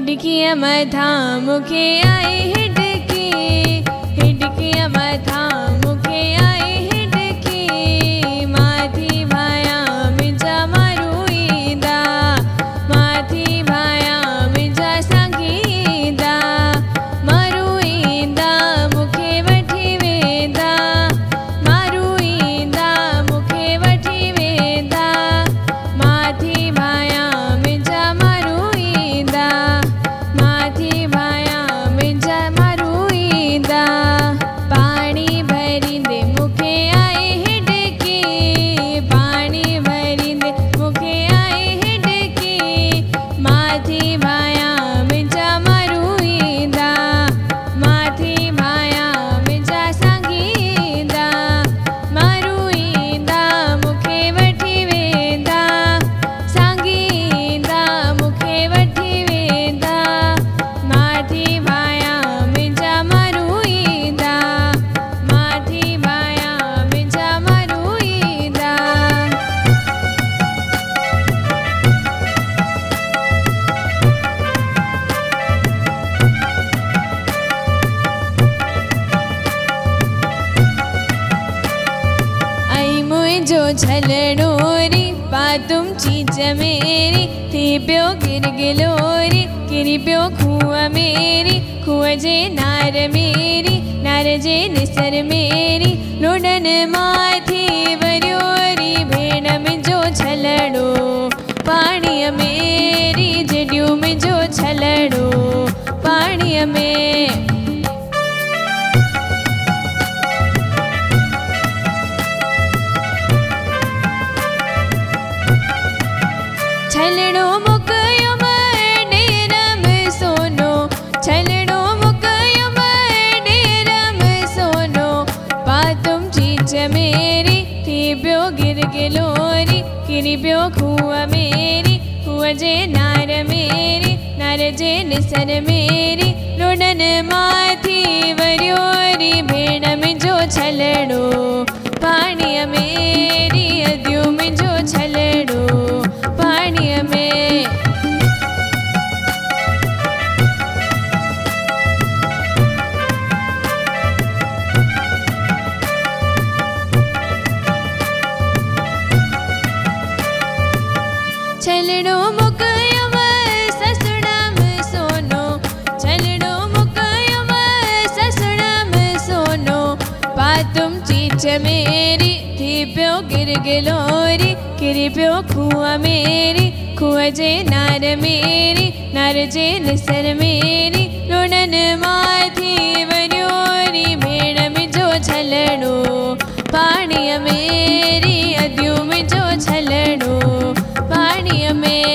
हिडकीअ मथां मूंखे आई हिडकी, हिडकीअ मथां मूंखे आई हिडकी, माथी भाया मुंहिंजा मारू ईंदा, माथी भाया मुंहिंजा साङी ईंदा, मारू ईंदा मूंखे वठी वेंदा, मारू ईंदा मूंखे वठी वेंदा, माथी भाया मुंहिंजा मारू ईंदा, माथी भाया मुंहिंजा मारू ईंदा। पाणी भरींदे मूंखे आई हिडकी, पाणी भरींदे मूंखे आई हिडकी, माथी भाया मुंहिंजा मारू ईंदा, माथी भाया मुंहिंजा साङी ईंदा, मारू ईंदा मूंखे वठी वेंदा, साङी ईंदा मूंखे वठी वेंदा, माथी भाया मुंहिंजा मारू ईंदा, माथी भाया मुंहिंजा मारू ईंदा। आई मुंहिंजो झलड़ो री पातुम चीज मेरी, थी पियो गिरगिलो री किरी पियो खूह मेरी, खूह जे नार मेरी, नार जे निसर मेरी, लोडन माथी वरियो री भेण मुंहिंजो झलड़ो, पाणीअ मेरी जॾियूं मुंहिंजो झलड़ो, पाणीअ में। छलड़ो मुकयो डेर में सोनो, छलड़ो मुकयो डेर में सोनो, पातुम चीज मेरी, थी पियो गिरगिलो री किरी पियो खूह मेरी, खूह जे नार मेरी, नार जे निसर मेरी, लोडन माथी वरियो री भेण मुंहिंजो झलड़ो, पाणीअ मेरी अदियूं मुंहिंजो झलड़ो, पाणीअ में। छलड़ो मुकयो ससुड़ा में सोनो, छलड़ो मुकयो ससुड़ा में सोनो, पातुम चीज मेरी, थी पियो गिरगिलो री किरी पियो खूह मेरी, खूह जे नार मेरी, नार जे निसर मेरी, लोडन माथी वरियो री भेण मुंहिंजो झलड़ो, पाणीअ मेरी अदियूं मुंहिंजो झलड़ो, पाणीअ में।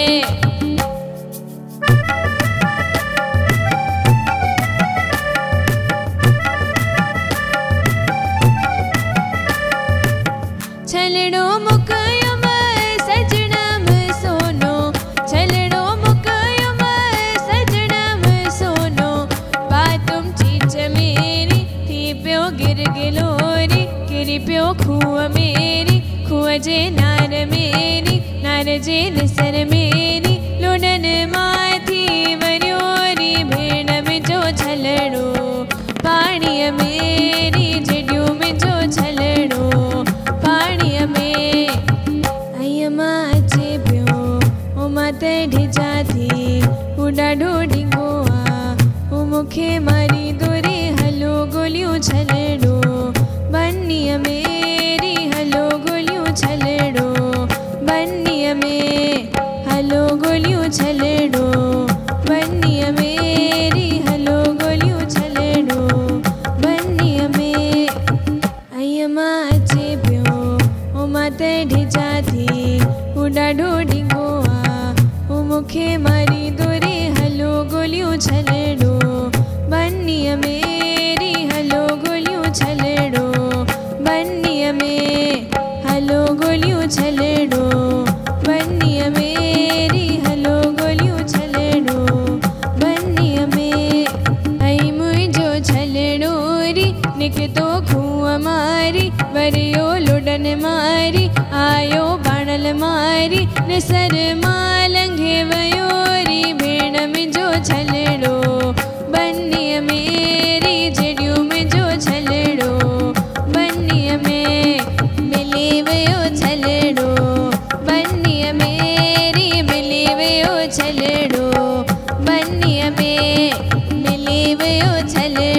छलड़ो मुकयो सजना में सोनो, छलड़ो मुकयो सजना में सोनो, पातुम चीज मेरी, थी पियो गिरगिलो री किरी पियो खूह मेरी, खूह जे नार मेरी, नार जे निसर मेरी, लोडन माथी वरियो री भेण मुंहिंजो झलड़ो, पाणीअ मेरी जॾियूं मुंहिंजो झलड़ो, पाणीअ में। आई मां अचे पियो ओ मां त ढिजा थी, हू ॾाढो ढिघो आ, हू मूंखे मारी दोरे हलो गोलियूं झलड़ो, बन्नीअ मेरी हलो गोलियूं झलड़ो, बन्नीअ में हलो गोलियूं झलड़ो, बन्नीअ मेरी हलो गोलियूं झलड़ो, बन्नीअ में। आई मां अचे पियो ओ मां त ढिजा थी, हू ॾाढो ढिघो आ, हू मूंखे मारी दोरे हलो गोलियूं झलड़ो, बन्नीअ मेरी हलो गोलियूं झलड़ो, बन्नीअ में हलो गोलियूं झलड़ो, बन्नीअ मेरी हलो गोलियूं झलड़ो, बन्नीअ में। आई मुंहिंजो झलड़ो री निकितो खूह मारी, वरियो लोडन मारी, आयो बाणल मारी, निसर मां लंघे वयो री भेण मुंहिंजो झल छलड़ो